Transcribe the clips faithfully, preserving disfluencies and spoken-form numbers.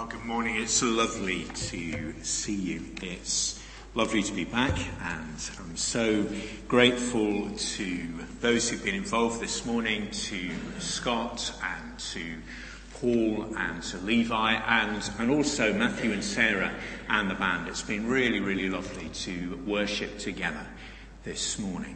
Well, good morning. It's lovely to see you. It's lovely to be back, and I'm so grateful to those who've been involved this morning, to Scott and to Paul and to Levi and, and also Matthew and Sarah and the band. It's been really, really lovely to worship together this morning.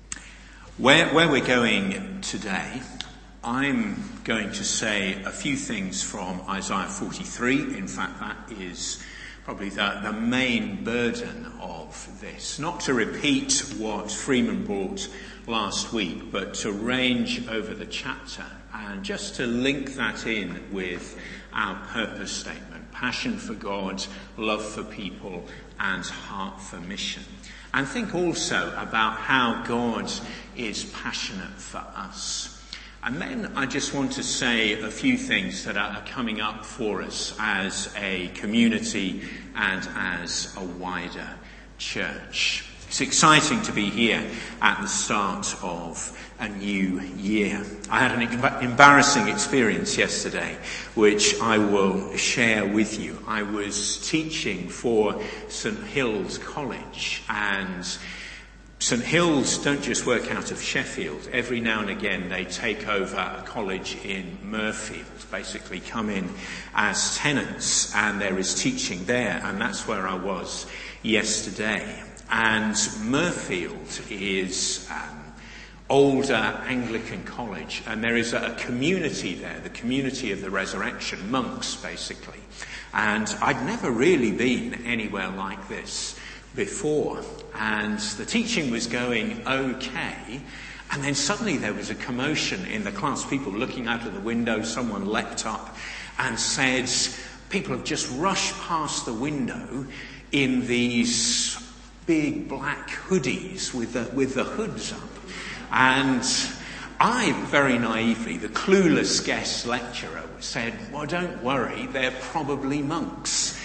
Where, where we're going today, I'm going to say a few things from Isaiah forty-three. In fact, that is probably the, the main burden of this. Not to repeat what Freeman brought last week, but to range over the chapter and just to link that in with our purpose statement: passion for God, love for people, and heart for mission. And think also about how God is passionate for us. And then I just want to say a few things that are coming up for us as a community and as a wider church. It's exciting to be here at the start of a new year. I had an embarrassing experience yesterday, which I will share with you. I was teaching for St Hills College, and St Hills don't just work out of Sheffield. Every now and again they take over a college in Mirfield, basically come in as tenants, and there is teaching there, and that's where I was yesterday. And Mirfield is um, older Anglican college, and there is a community there, the community of the resurrection, monks basically. And I'd never really been anywhere like this before, and the teaching was going okay, and then suddenly there was a commotion in the class, people looking out of the window. Someone leapt up and said, people have just rushed past the window in these big black hoodies with the, with the hoods up. And I, very naively, the clueless guest lecturer, said, well, don't worry, they're probably monks.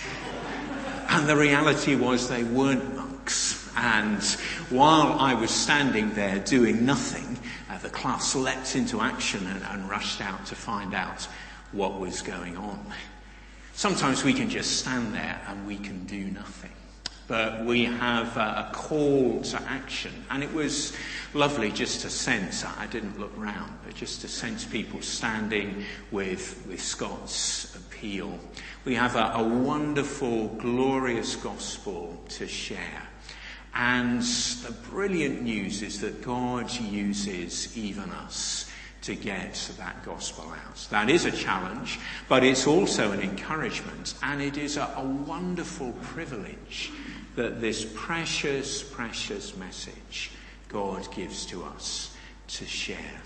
And the reality was they weren't monks. And while I was standing there doing nothing, uh, the class leapt into action and, and rushed out to find out what was going on. Sometimes we can just stand there and we can do nothing. But we have uh, a call to action. And it was lovely just to sense, I didn't look round, but just to sense people standing with, with Scott's appeal. We have a, a wonderful, glorious gospel to share. And the brilliant news is that God uses even us to get that gospel out. That is a challenge, but it's also an encouragement. And it is a, a wonderful privilege that this precious, precious message God gives to us to share.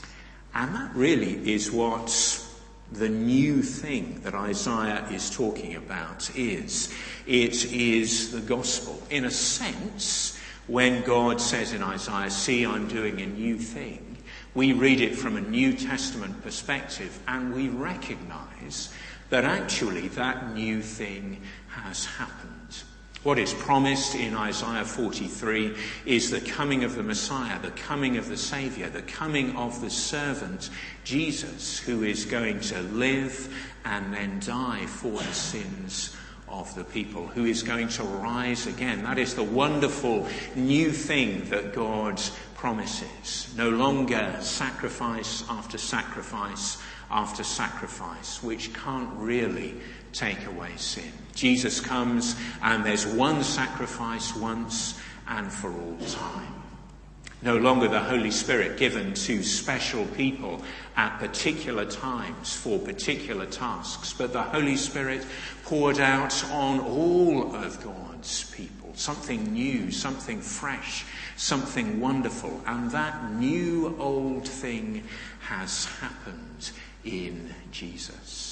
And that really is what the new thing that Isaiah is talking about is. It is the gospel. In a sense, when God says in Isaiah, see, I'm doing a new thing, we read it from a New Testament perspective, and we recognize that actually that new thing has happened. What is promised in Isaiah forty-three is the coming of the Messiah, the coming of the Saviour, the coming of the servant, Jesus, who is going to live and then die for the sins of the people, who is going to rise again. That is the wonderful new thing that God promises. No longer sacrifice after sacrifice after sacrifice, which can't really take away sin. Jesus comes and there's one sacrifice once and for all time. No longer the Holy Spirit given to special people at particular times for particular tasks, but the Holy Spirit poured out on all of God's people. Something new, something fresh, something wonderful. And that new old thing has happened in Jesus.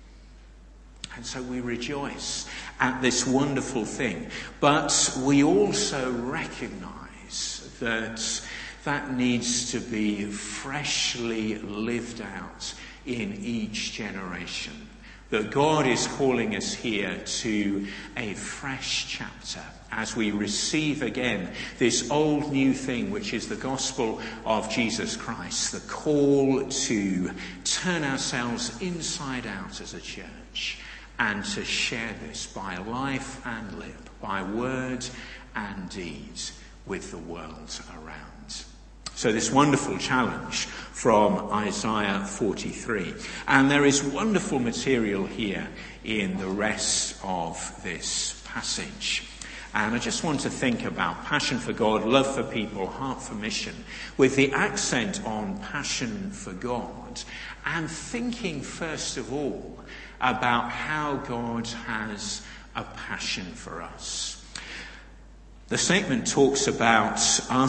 And so we rejoice at this wonderful thing. But we also recognize that that needs to be freshly lived out in each generation. That God is calling us here to a fresh chapter as we receive again this old new thing, which is the gospel of Jesus Christ. The call to turn ourselves inside out as a church and to share this by life and lip, by words and deeds with the world around. So this wonderful challenge from Isaiah forty-three. And there is wonderful material here in the rest of this passage. And I just want to think about passion for God, love for people, heart for mission, with the accent on passion for God, and thinking first of all about how God has a passion for us. The statement talks about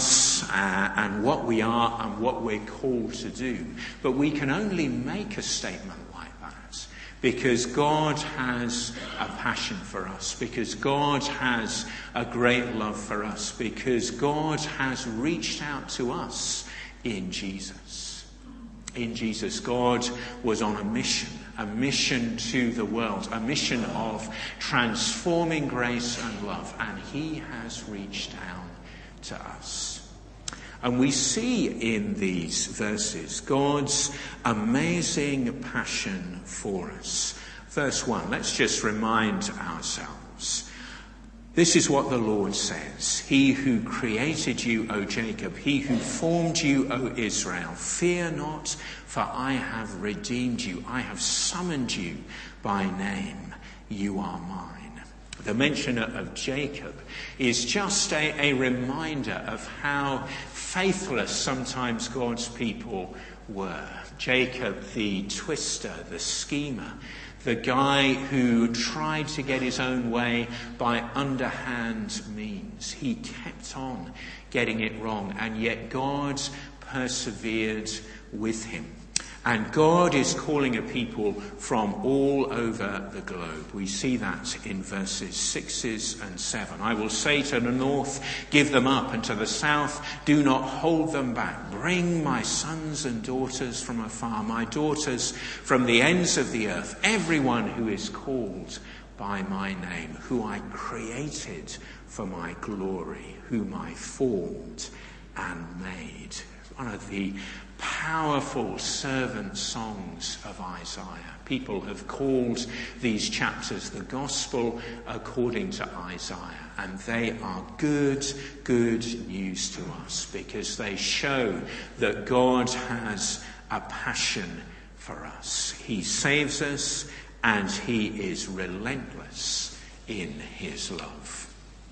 us uh, and what we are and what we're called to do. But we can only make a statement like that because God has a passion for us, because God has a great love for us, because God has reached out to us in Jesus. In Jesus, God was on a mission. A mission to the world, a mission of transforming grace and love, and he has reached down to us. And we see in these verses God's amazing passion for us. Verse one, let's just remind ourselves. This is what the Lord says. He who created you, O Jacob, he who formed you, O Israel, fear not, for I have redeemed you. I have summoned you by name. You are mine. The mention of Jacob is just a, a reminder of how faithless sometimes God's people were. Jacob, the twister, the schemer, the guy who tried to get his own way by underhand means. He kept on getting it wrong, and yet God persevered with him. And God is calling a people from all over the globe. We see that in verses six and seven. I will say to the north, give them up, and to the south, do not hold them back. Bring my sons and daughters from afar, my daughters from the ends of the earth, everyone who is called by my name, who I created for my glory, whom I formed and made. One of the powerful servant songs of Isaiah. People have called these chapters the gospel according to Isaiah, and they are good, good news to us because they show that God has a passion for us. He saves us and he is relentless in his love.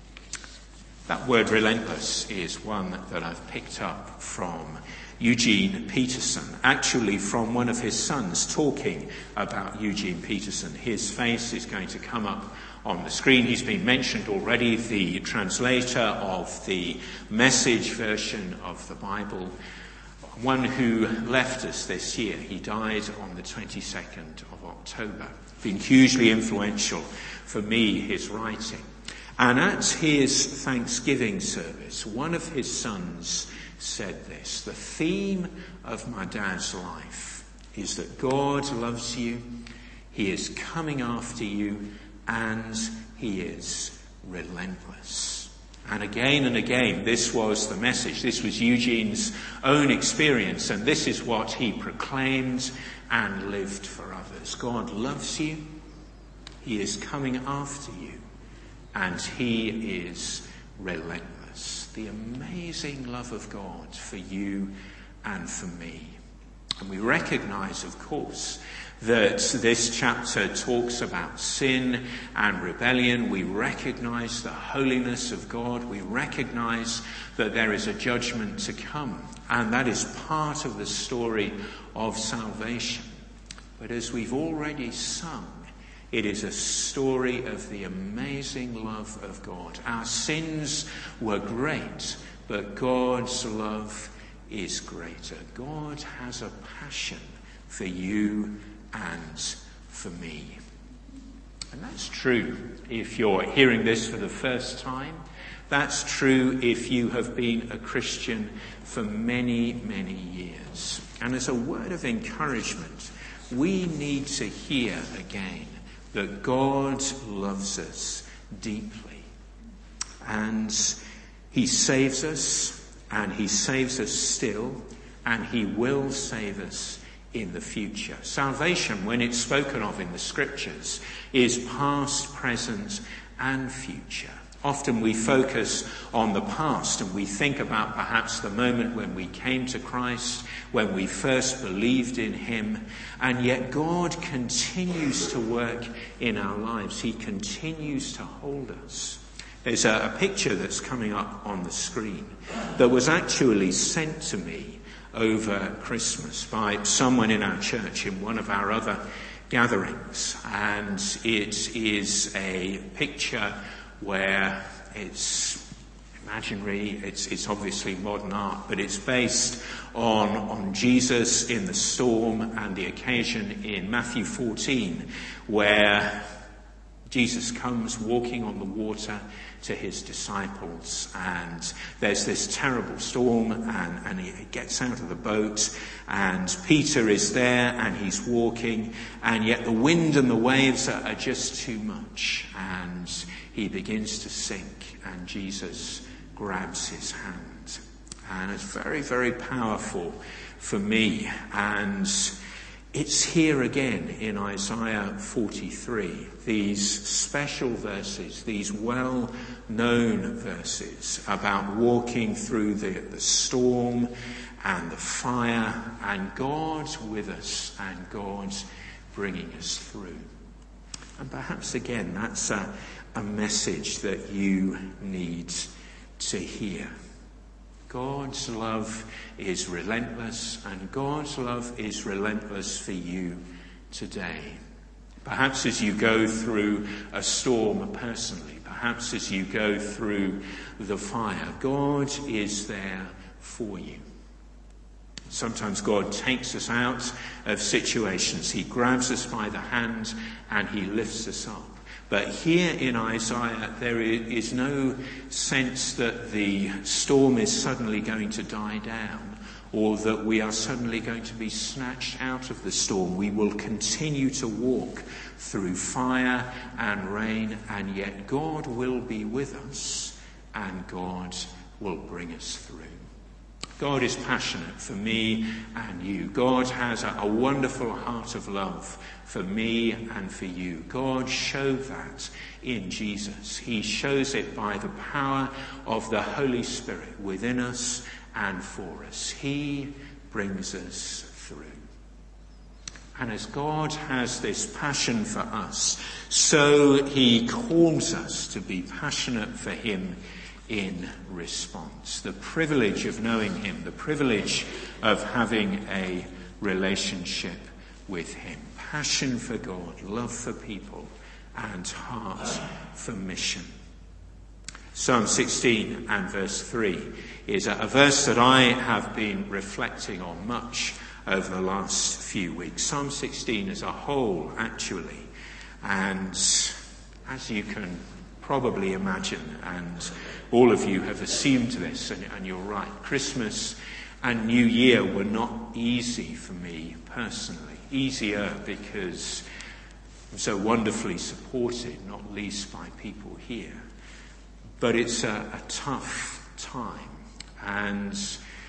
That word relentless is one that I've picked up from Eugene Peterson, actually from one of his sons talking about Eugene Peterson. His face is going to come up on the screen. He's been mentioned already, the translator of the Message version of the Bible, one who left us this year. He died on the twenty-second of October. Been hugely influential for me, his writing. And at his Thanksgiving service, one of his sons said this: the theme of my dad's life is that God loves you, he is coming after you, and he is relentless. And again and again, this was the message. This was Eugene's own experience, and this is what he proclaimed and lived for others. God loves you, he is coming after you, and he is relentless. The amazing love of God for you and for me. And we recognize, of course, that this chapter talks about sin and rebellion. We recognize the holiness of God. We recognize that there is a judgment to come. And that is part of the story of salvation. But as we've already sung, it is a story of the amazing love of God. Our sins were great, but God's love is greater. God has a passion for you and for me. And that's true if you're hearing this for the first time. That's true if you have been a Christian for many, many years. And as a word of encouragement, we need to hear again that God loves us deeply, and he saves us, and he saves us still, and he will save us in the future. Salvation, when it's spoken of in the scriptures, is past, present, and future. Often we focus on the past and we think about perhaps the moment when we came to Christ, when we first believed in him, and yet God continues to work in our lives. He continues to hold us. There's a, a picture that's coming up on the screen that was actually sent to me over Christmas by someone in our church in one of our other gatherings. And it is a picture where it's imaginary, it's, it's obviously modern art, but it's based on, on Jesus in the storm and the occasion in Matthew fourteen where Jesus comes walking on the water to his disciples, and there's this terrible storm, and, and he gets out of the boat, and Peter is there, and he's walking, and yet the wind and the waves are, are just too much, and he begins to sink, and Jesus grabs his hand. And it's very, very powerful for me, and it's here again in Isaiah forty-three, these special verses, these well-known verses about walking through the, the storm and the fire, and God with us, and God bringing us through. And perhaps again, that's a, a message that you need to hear. God's love is relentless, and God's love is relentless for you today. Perhaps as you go through a storm personally, perhaps as you go through the fire, God is there for you. Sometimes God takes us out of situations. He grabs us by the hand and he lifts us up. But here in Isaiah, there is no sense that the storm is suddenly going to die down, or that we are suddenly going to be snatched out of the storm. We will continue to walk through fire and rain, and yet God will be with us, and God will bring us through. God is passionate for me and you. God has a, a wonderful heart of love for me and for you. God showed that in Jesus. He shows it by the power of the Holy Spirit within us and for us. He brings us through. And as God has this passion for us, so he calls us to be passionate for him in response. The privilege of knowing him, the privilege of having a relationship with him. Passion for God, love for people, and heart for mission. Psalm sixteen and verse three is a verse that I have been reflecting on much over the last few weeks. Psalm sixteen as a whole, actually. And as you can probably imagine, and all of you have assumed this, and, and you're right, Christmas and New Year were not easy for me personally. Easier because I'm so wonderfully supported, not least by people here. But it's a, a tough time, and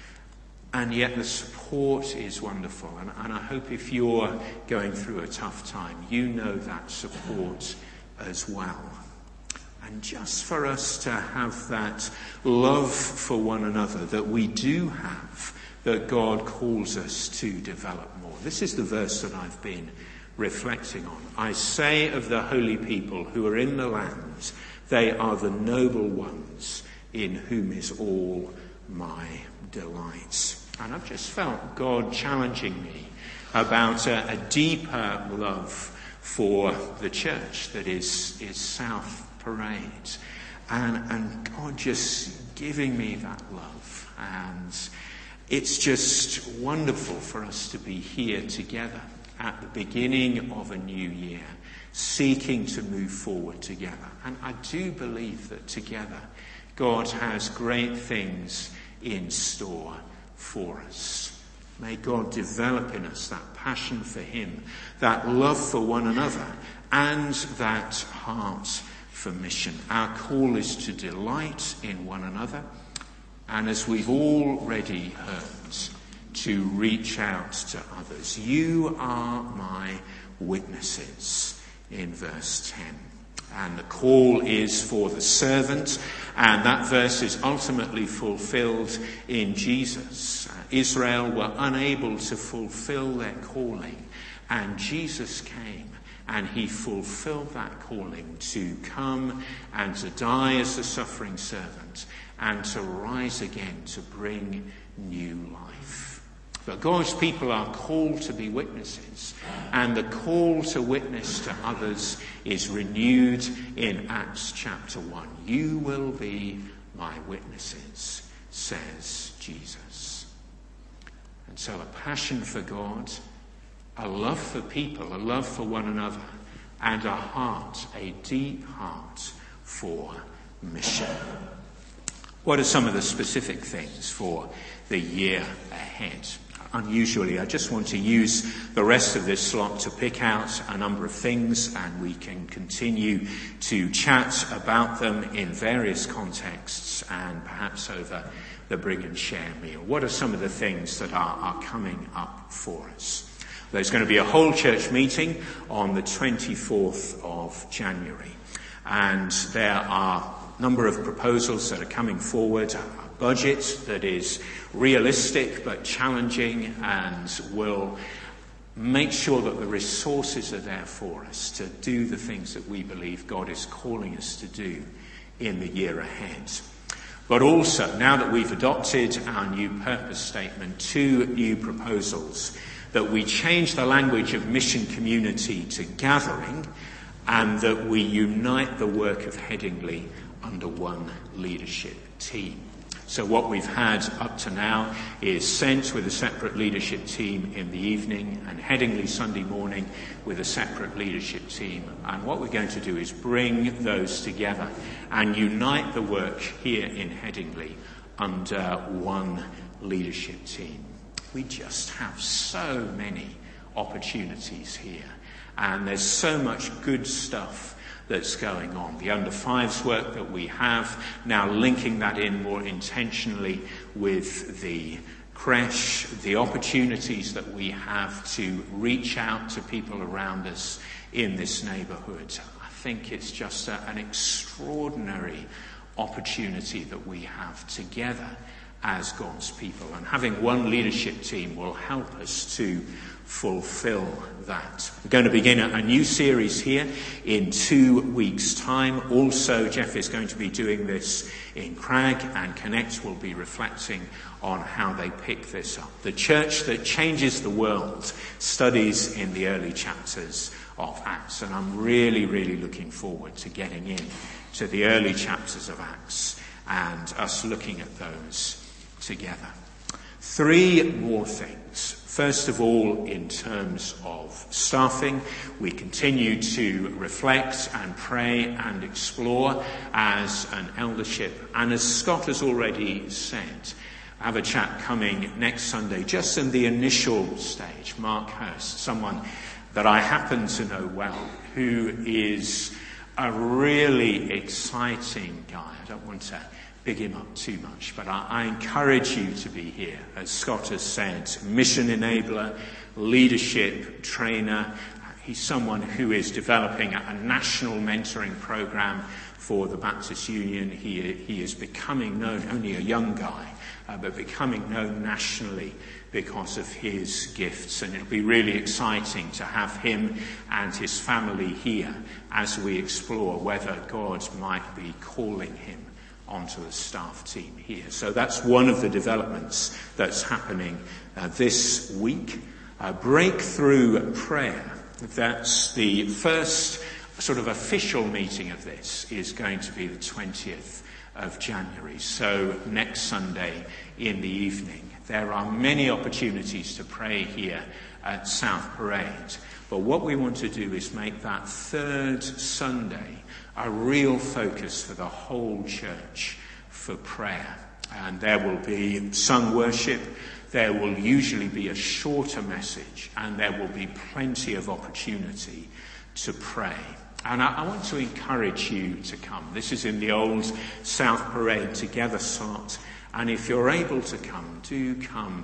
and yet the support is wonderful. And, and I hope if you're going through a tough time, you know that support as well. And just for us to have that love for one another that we do have, that God calls us to develop more. This is the verse that I've been reflecting on. I say of the holy people who are in the land, they are the noble ones in whom is all my delight. And I've just felt God challenging me about a, a deeper love for the church that is, is South Parade, and and God just giving me that love, and it's just wonderful for us to be here together at the beginning of a new year, seeking to move forward together. And I do believe that together God has great things in store for us. May God develop in us that passion for him, that love for one another, and that heart for mission. Our call is to delight in one another, and as we've already heard, to reach out to others. You are my witnesses, in verse ten. And the call is for the servant, and that verse is ultimately fulfilled in Jesus. Uh, Israel were unable to fulfill their calling, and Jesus came, and he fulfilled that calling to come and to die as a suffering servant, and to rise again to bring new life. But God's people are called to be witnesses, and the call to witness to others is renewed in Acts chapter one. You will be my witnesses, says Jesus. And so a passion for God, a love for people, a love for one another, and a heart, a deep heart for mission. What are some of the specific things for the year ahead? Unusually, I just want to use the rest of this slot to pick out a number of things, and we can continue to chat about them in various contexts and perhaps over the Bring and Share meal. What are some of the things that are, are coming up for us? There's going to be a whole church meeting on the twenty-fourth of January, and there are a number of proposals that are coming forward. Budget that is realistic but challenging, and will make sure that the resources are there for us to do the things that we believe God is calling us to do in the year ahead. But also, now that we've adopted our new purpose statement, two new proposals: that we change the language of mission community to gathering, and that we unite the work of Headingley under one leadership team. So what we've had up to now is Sent with a separate leadership team in the evening, and Headingley Sunday morning with a separate leadership team. And what we're going to do is bring those together and unite the work here in Headingley under one leadership team. We just have so many opportunities here, and there's so much good stuff that's going on. The under fives work that we have, now linking that in more intentionally with the creche, the opportunities that we have to reach out to people around us in this neighbourhood. I think it's just a, an extraordinary opportunity that we have together as God's people. And having one leadership team will help us to fulfill that. We're going to begin a new series here in two weeks' time. Also, Jeff is going to be doing this in Crag, and Connect will be reflecting on how they pick this up. The church that changes the world studies in the early chapters of Acts, and I'm really, really looking forward to getting in to the early chapters of Acts and us looking at those together. Three more things. First of all, in terms of staffing, we continue to reflect and pray and explore as an eldership. And as Scott has already said, I have a chap coming next Sunday, just in the initial stage, Mark Hurst, someone that I happen to know well, who is a really exciting guy. I don't want to big him up too much, but I, I encourage you to be here. As Scott has said, mission enabler, leadership trainer. He's someone who is developing a, a national mentoring program for the Baptist Union. He, he is becoming known, only a young guy, uh, but becoming known nationally because of his gifts. And it'll be really exciting to have him and his family here as we explore whether God might be calling him onto the staff team here. So that's one of the developments that's happening uh, this week. Uh, breakthrough prayer. That's the first sort of official meeting of this is going to be the twentieth of January. So next Sunday in the evening. There are many opportunities to pray here at South Parade. But what we want to do is make that third Sunday a real focus for the whole church for prayer. And there will be sung worship, there will usually be a shorter message, and there will be plenty of opportunity to pray. And I, I want to encourage you to come. This is in the old South Parade Together slot. And if you're able to come, do come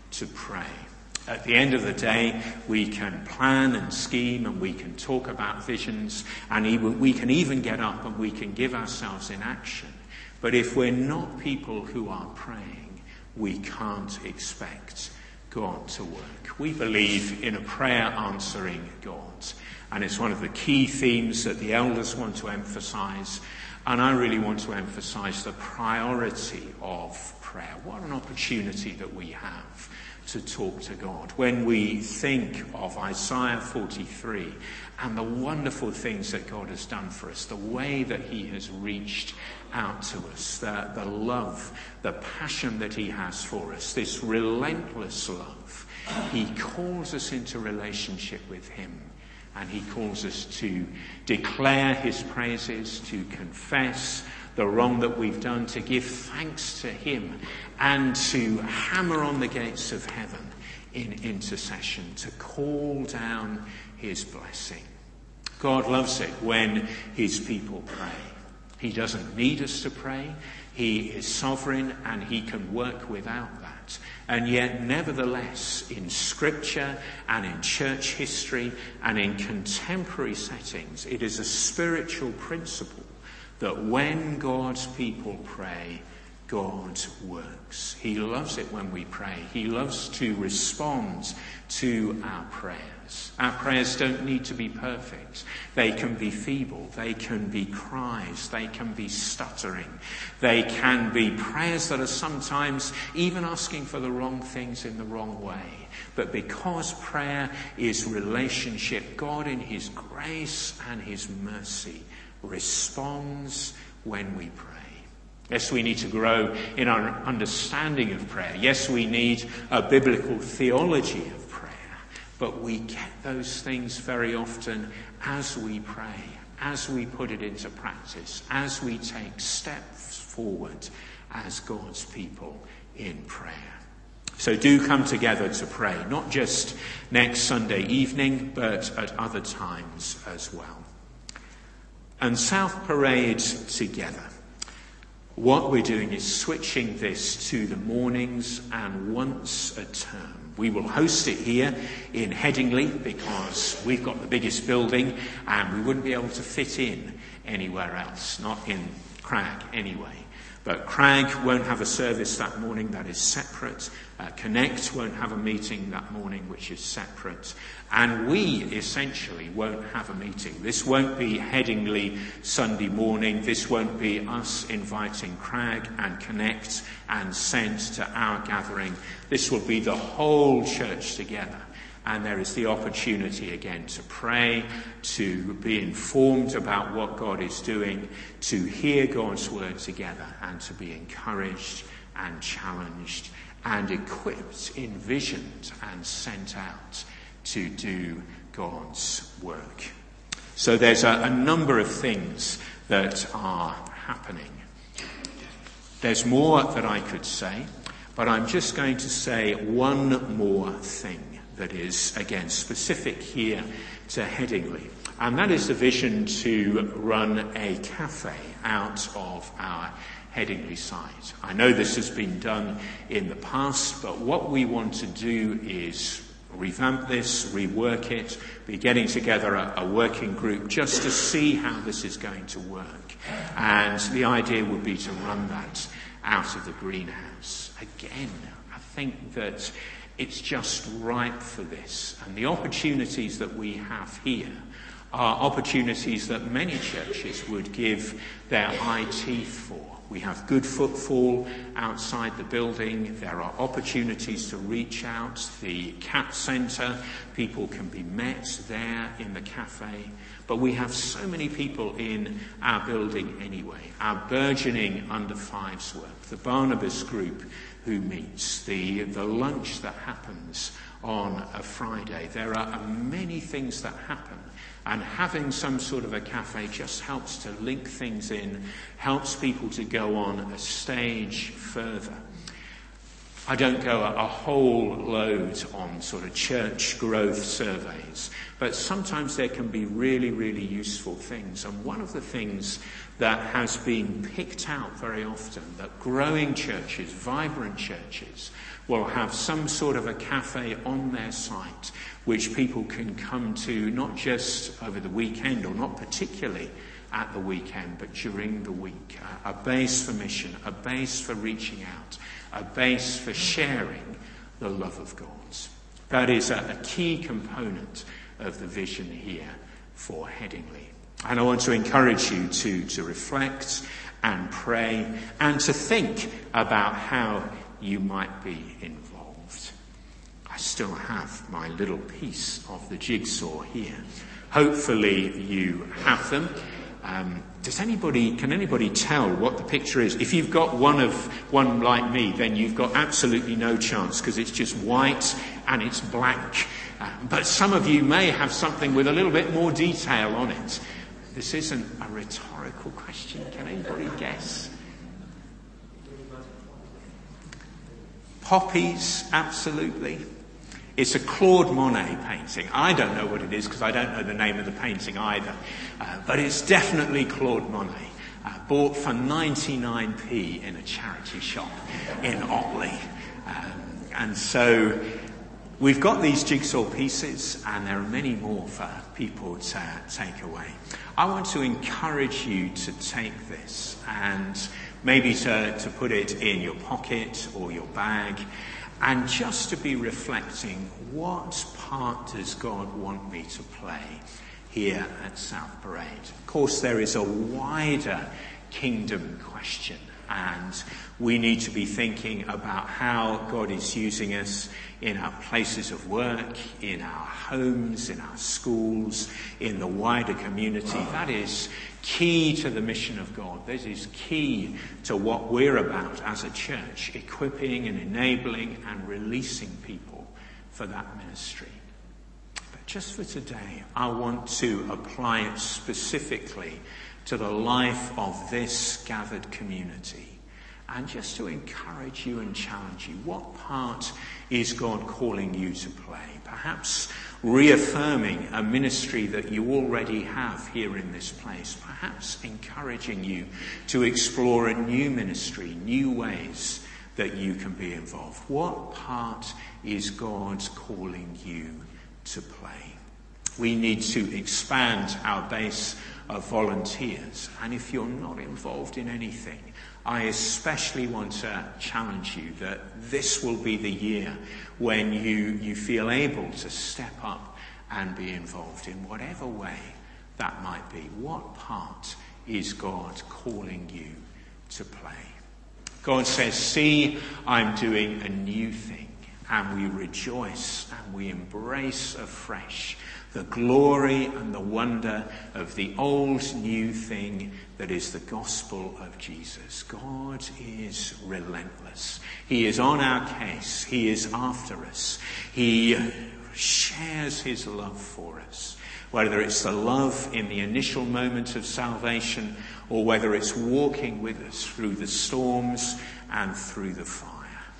to pray. At the end of the day, we can plan and scheme and we can talk about visions and even, we can even get up and we can give ourselves in action. But if we're not people who are praying, we can't expect God to work. We believe in a prayer answering God. And it's one of the key themes that the elders want to emphasize. And I really want to emphasize the priority of prayer. What an opportunity that we have to talk to God. When we think of Isaiah forty-three and the wonderful things that God has done for us, the way that he has reached out to us, the, the love, the passion that he has for us, this relentless love, he calls us into relationship with him. And he calls us to declare his praises, to confess the wrong that we've done, to give thanks to him, and to hammer on the gates of heaven in intercession, to call down his blessing. God loves it when his people pray. He doesn't need us to pray. He is sovereign and he can work without that. And yet, nevertheless, in scripture and in church history and in contemporary settings, it is a spiritual principle that when God's people pray, God works. He loves it when we pray. He loves to respond to our prayers. Our prayers don't need to be perfect. They can be feeble. They can be cries. They can be stuttering. They can be prayers that are sometimes even asking for the wrong things in the wrong way. But because prayer is relationship, God in his grace and his mercy responds when we pray. Yes, we need to grow in our understanding of prayer. Yes, we need a biblical theology of prayer. But we get those things very often as we pray, as we put it into practice, as we take steps forward as God's people in prayer. So do come together to pray, not just next Sunday evening, but at other times as well. And South Parade together. What we're doing is switching this to the mornings and once a term. We will host it here in Headingley because we've got the biggest building and we wouldn't be able to fit in anywhere else, not in Crag anyway. But Crag won't have a service that morning, that is separate. Uh, Connect won't have a meeting that morning, which is separate. And we essentially won't have a meeting. This won't be Headingley Sunday morning. This won't be us inviting Crag and Connect and Sent to our gathering. This will be the whole church together. And there is the opportunity again to pray, to be informed about what God is doing, to hear God's word together, and to be encouraged and challenged and equipped, envisioned and sent out to do God's work. So there's a, a number of things that are happening. There's more that I could say, but I'm just going to say one more thing that is, again, specific here to Headingley. And that is the vision to run a cafe out of our Headingley site. I know this has been done in the past, but what we want to do is revamp this, rework it, be getting together a, a working group just to see how this is going to work. And the idea would be to run that out of the greenhouse. Again, I think that it's just ripe for this. And the opportunities that we have here are opportunities that many churches would give their eye teeth for. We have good footfall outside the building. There are opportunities to reach out. The CAP Centre, people can be met there in the cafe. But we have so many people in our building anyway. Our burgeoning under fives work, the Barnabas group who meets, the, the lunch that happens on a Friday. There are many things that happen. And having some sort of a cafe just helps to link things in, helps people to go on a stage further. I don't go a, a whole load on sort of church growth surveys, but sometimes there can be really, really useful things. And one of the things that has been picked out very often, that growing churches, vibrant churches, will have some sort of a cafe on their site which people can come to not just over the weekend, or not particularly at the weekend, but during the week. A base for mission, a base for reaching out, a base for sharing the love of God. That is a, a key component of the vision here for Headingley. And I want to encourage you to, to reflect and pray and to think about how you might be involved. I still have my little piece of the jigsaw here. Hopefully you have them. Um, does anybody, can anybody tell what the picture is? If you've got one of one like me, then you've got absolutely no chance, because it's just white and it's blank. Uh, but some of you may have something with a little bit more detail on it. This isn't a rhetorical question. Can anybody guess? Poppies, absolutely. It's a Claude Monet painting. I don't know what it is because I don't know the name of the painting either. Uh, but it's definitely Claude Monet. Uh, bought for ninety-nine p in a charity shop in Otley. Um, and so we've got these jigsaw pieces, and there are many more for people to take away. I want to encourage you to take this and maybe to, to put it in your pocket or your bag, and just to be reflecting, what part does God want me to play here at South Parade? Of course, there is a wider kingdom question, and we need to be thinking about how God is using us in our places of work, in our homes, in our schools, in the wider community. That is key to the mission of God. This is key to what we're about as a church, equipping and enabling and releasing people for that ministry. But just for today, I want to apply it specifically to the life of this gathered community. And just to encourage you and challenge you, what part is God calling you to play? Perhaps reaffirming a ministry that you already have here in this place. Perhaps encouraging you to explore a new ministry, new ways that you can be involved. What part is God calling you to play? We need to expand our base of volunteers. And if you're not involved in anything, I especially want to challenge you that this will be the year when you, you feel able to step up and be involved in whatever way that might be. What part is God calling you to play? God says, see, I'm doing a new thing. And we rejoice and we embrace afresh the glory and the wonder of the old new thing that is the gospel of Jesus. God is relentless. He is on our case. He is after us. He shares his love for us. Whether it's the love in the initial moment of salvation, or whether it's walking with us through the storms and through the fire.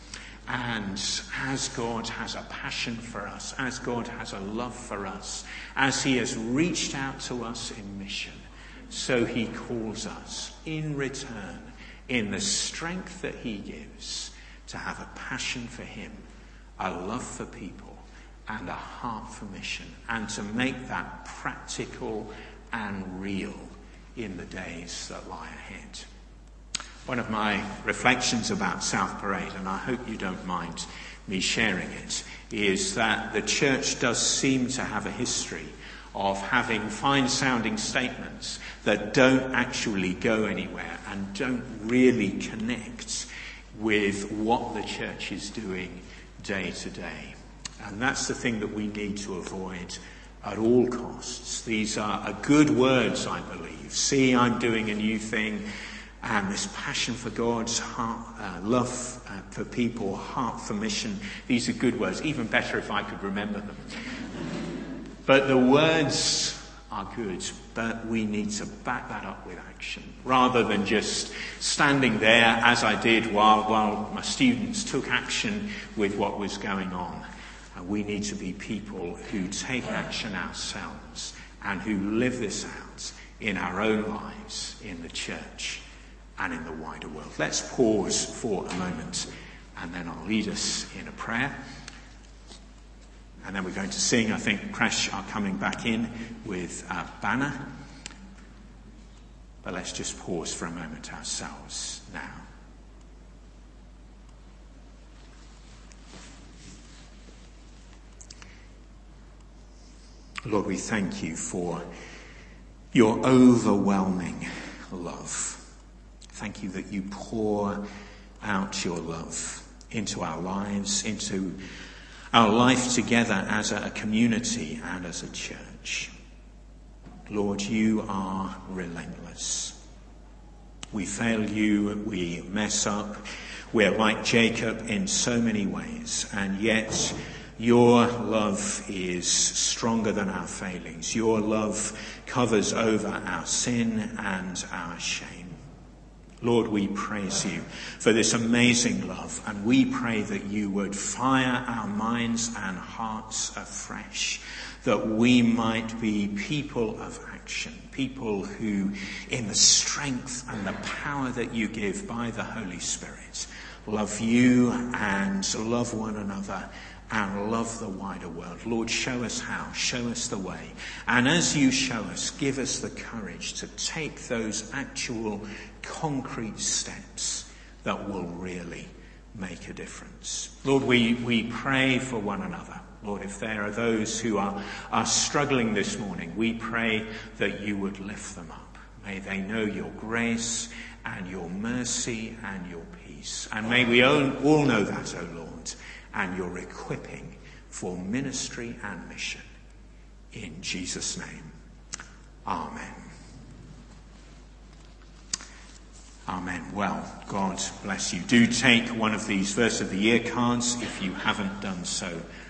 And as God has a passion for us, as God has a love for us, as he has reached out to us in mission, so he calls us in return, in the strength that he gives, to have a passion for him, a love for people, and a heart for mission, and to make that practical and real in the days that lie ahead. One of my reflections about South Parade, and I hope you don't mind me sharing it, is that the church does seem to have a history of having fine-sounding statements that don't actually go anywhere and don't really connect with what the church is doing day to day. And that's the thing that we need to avoid at all costs. These are good words, I believe. See, I'm doing a new thing. And this passion for God's heart, uh, love uh, for people, heart for mission. These are good words. Even better if I could remember them. But the words are good, but we need to back that up with action rather than just standing there as I did while, while my students took action with what was going on. And we need to be people who take action ourselves and who live this out in our own lives, in the church and in the wider world. Let's pause for a moment and then I'll lead us in a prayer. And then we're going to sing. I think Crash are coming back in with a banner. But let's just pause for a moment ourselves now. Lord, we thank you for your overwhelming love. Thank you that you pour out your love into our lives, into our life together as a community and as a church. Lord, you are relentless. We fail you, we mess up, we're like Jacob in so many ways, and yet your love is stronger than our failings. Your love covers over our sin and our shame. Lord, we praise you for this amazing love, and we pray that you would fire our minds and hearts afresh, that we might be people of action, people who, in the strength and the power that you give by the Holy Spirit, love you and love one another and love the wider world. Lord, show us how, show us the way. And as you show us, give us the courage to take those actual concrete steps that will really make a difference. Lord, we, we pray for one another. Lord, if there are those who are, are struggling this morning, we pray that you would lift them up. May they know your grace and your mercy and your peace. And may we all, all know that, O Lord, and your equipping for ministry and mission. In Jesus' name, amen. Amen. Well, God bless you. Do take one of these Verse of the Year cards if you haven't done so